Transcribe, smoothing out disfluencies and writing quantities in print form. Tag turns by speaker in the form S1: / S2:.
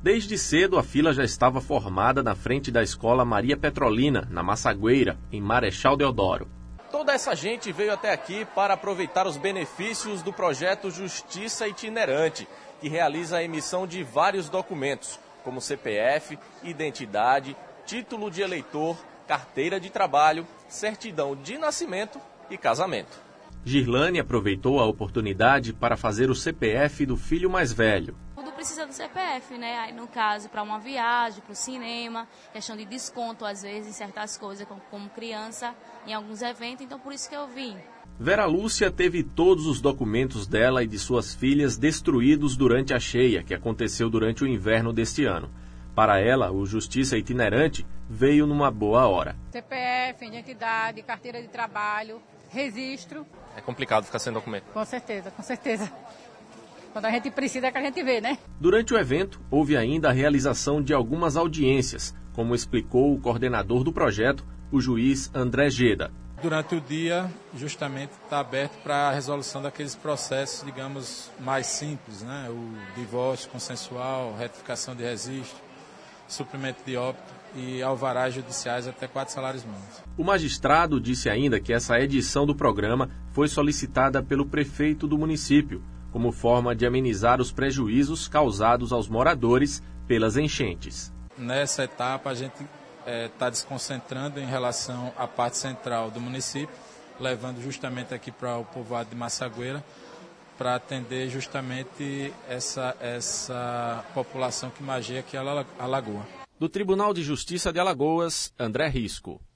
S1: Desde cedo, a fila já estava formada na frente da escola Maria Petrolina, na Massagueira, em Marechal Deodoro. Toda essa gente veio até aqui para aproveitar os benefícios do projeto Justiça Itinerante, que realiza a emissão de vários documentos, como CPF, identidade, título de eleitor, carteira de trabalho, certidão de nascimento e casamento. Girlane aproveitou a oportunidade para fazer o CPF do filho mais velho.
S2: Tudo precisa do CPF, né? Aí, no caso, para uma viagem, para o cinema, questão de desconto, às vezes, em certas coisas, como criança, em alguns eventos, então por isso que eu vim.
S1: Vera Lúcia teve todos os documentos dela e de suas filhas destruídos durante a cheia, que aconteceu durante o inverno deste ano. Para ela, o Justiça Itinerante veio numa boa hora.
S3: CPF, identidade, carteira de trabalho, registro.
S1: É complicado ficar sem documento.
S3: Com certeza, com certeza. Quando a gente precisa é que a gente vê, né?
S1: Durante o evento, houve ainda a realização de algumas audiências, como explicou o coordenador do projeto, o juiz André Geda.
S4: Durante o dia, justamente, está aberto para a resolução daqueles processos, digamos, mais simples, né? O divórcio consensual, retificação de registro, suprimento de óbito e alvarás judiciais até 4 salários mínimos.
S1: O magistrado disse ainda que essa edição do programa foi solicitada pelo prefeito do município, como forma de amenizar os prejuízos causados aos moradores pelas enchentes.
S4: Nessa etapa, a gente está desconcentrando em relação à parte central do município, levando justamente aqui para o povoado de Massagueira, para atender justamente essa população que magia aqui a Lagoa.
S1: Do Tribunal de Justiça de Alagoas, André Risco.